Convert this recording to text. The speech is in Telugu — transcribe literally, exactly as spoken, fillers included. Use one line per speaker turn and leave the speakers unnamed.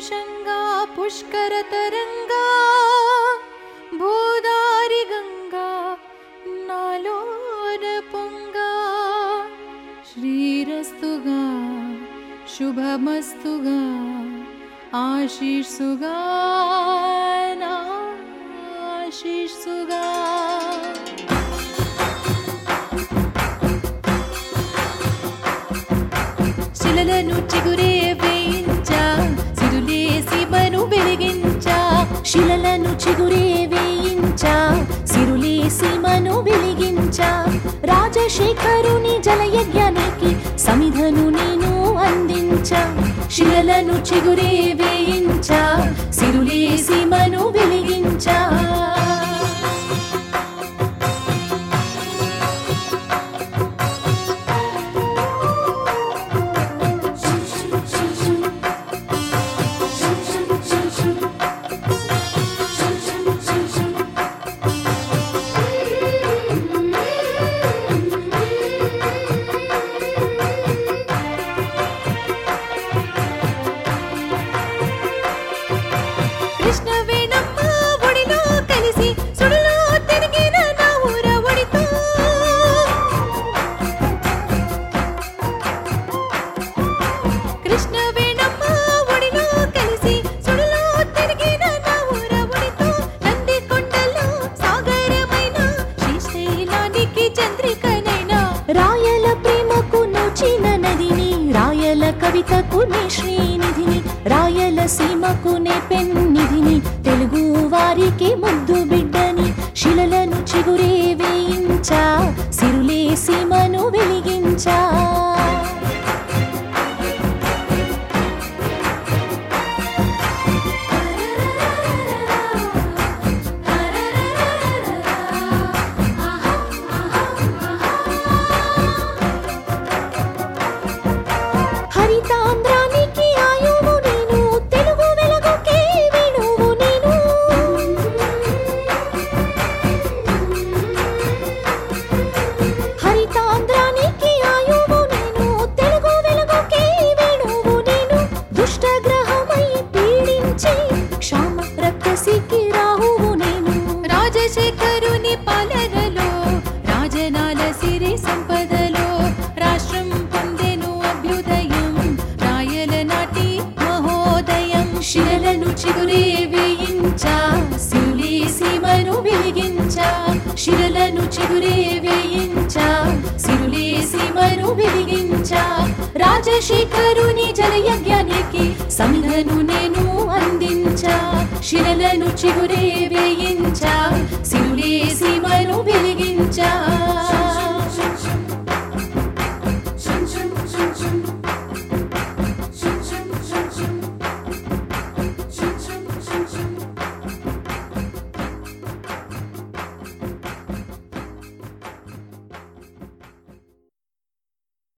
శంగా పుష్కర తరంగా భూదారి గంగా నాలోన పొంగా శ్రీరస్తుగా శుభమస్తుగా ఆశీస్సుగా ఆశీస్సుగా శిలలను చిగురే వేయించా సిరులేసి మను వెలిగించా శిలలను చిగురే వేయించా సిరులేసి మను వెలిగించా రాజశేఖరుని జలయజ్ఞానికి సమిధను నేను అందించా శిలలను చిగురే వేయించా సిరులేసి మను వెలిగించా కృష్ణ వేణమ్మ ఒడిలో కలిసి సుడులో తిరిగిన నా ఊర ఒడితో కృష్ణ వేణమ్మ ఒడిలో కలిసి సుడులో తిరిగిన నా ఊర ఒడితో నంది కొండలో సాగరమైన శ్రీశైలానికి చంద్రికనైనా రాయల ప్రేమకు నోచిన నదిని రాయల కవితకు నే శ్రీనిధిని రాయల సీమకు నే పెన్నిధిని తెలుగు వారికి ముద్దు బిడ్డని శిలలను చిగురే వేయించా సిరులే సీమను వెలిగించా హరితాంధ్రానికి ఆయువు నేను తెలుగు వెలుగుకే వేణువు నేను హరితాంధ్రానికి ఆయువు నేను తెలుగు వెలుగుకే వేణువు నేను దుష్టగ్రహమై పీడించి క్షామ రక్కసికి రాహువు నేను రాజశేఖరుని పాలనలో రాజనాల సిరి సంపదలో రాష్ట్రం పొందెను అభ్యుదయం రాయల నాటి మహోదయం శిలలను చిగురే వేయించా సిరులే సీమను వెలిగించా శిలలను చిగురే వేయించా సిరులే సీమను వెలిగించా రాజశేఖరుని జలయజ్ఞానికి సమిధను నేను అందించా శిలలను చిగురే